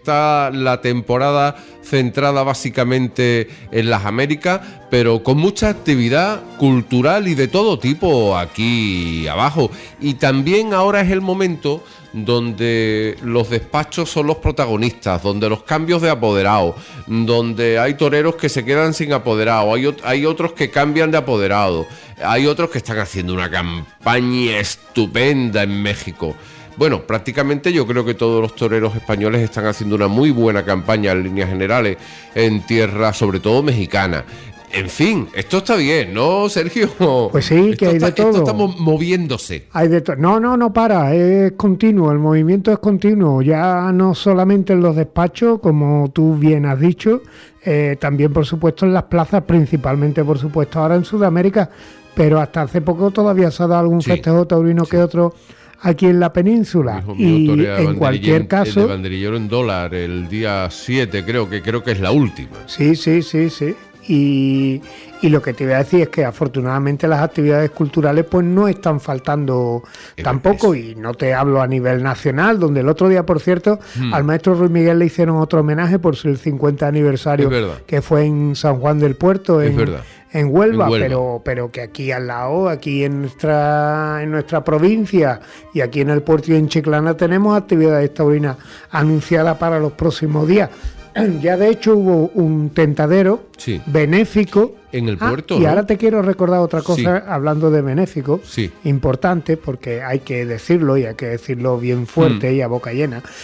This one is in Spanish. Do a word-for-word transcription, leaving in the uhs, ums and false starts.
está la temporada centrada básicamente en las Américas, pero con mucha actividad cultural y de todo tipo aquí abajo. Y también ahora es el momento donde los despachos son los protagonistas, donde los cambios de apoderado, donde hay toreros que se quedan sin apoderado, hay, hay otros que cambian de apoderado, hay otros que están haciendo una campaña estupenda en México. Bueno, prácticamente yo creo que todos los toreros españoles están haciendo una muy buena campaña en líneas generales en tierra, sobre todo mexicana. En fin, esto está bien, ¿no, Sergio? Pues sí, esto que hay está, de todo. Esto estamos moviéndose. Hay de to- no, no, no para, es continuo, el movimiento es continuo, ya no solamente en los despachos, como tú bien has dicho, eh, también por supuesto en las plazas, principalmente por supuesto ahora en Sudamérica, pero hasta hace poco todavía se ha dado algún sí, festejo taurino sí. que otro aquí en la península. Y en cualquier caso, el de banderillero en dólar el día siete, creo que creo que es la última. Sí, sí, sí, sí. Y, y lo que te iba a decir es que afortunadamente las actividades culturales pues no están faltando es tampoco eso. Y no te hablo a nivel nacional, donde el otro día, por cierto, hmm. al maestro Ruiz Miguel le hicieron otro homenaje por su cincuenta aniversario, que fue en San Juan del Puerto, en, en, Huelva, en Huelva, pero pero que aquí al lado, aquí en nuestra en nuestra provincia y aquí en el puerto y en Chiclana tenemos actividades taurinas anunciadas para los próximos días. Ya de hecho hubo un tentadero sí. benéfico en el puerto. Ah, y ¿no? ahora te quiero recordar otra cosa, sí. hablando de benéfico, sí. importante, porque hay que decirlo y hay que decirlo bien fuerte mm. y a boca llena.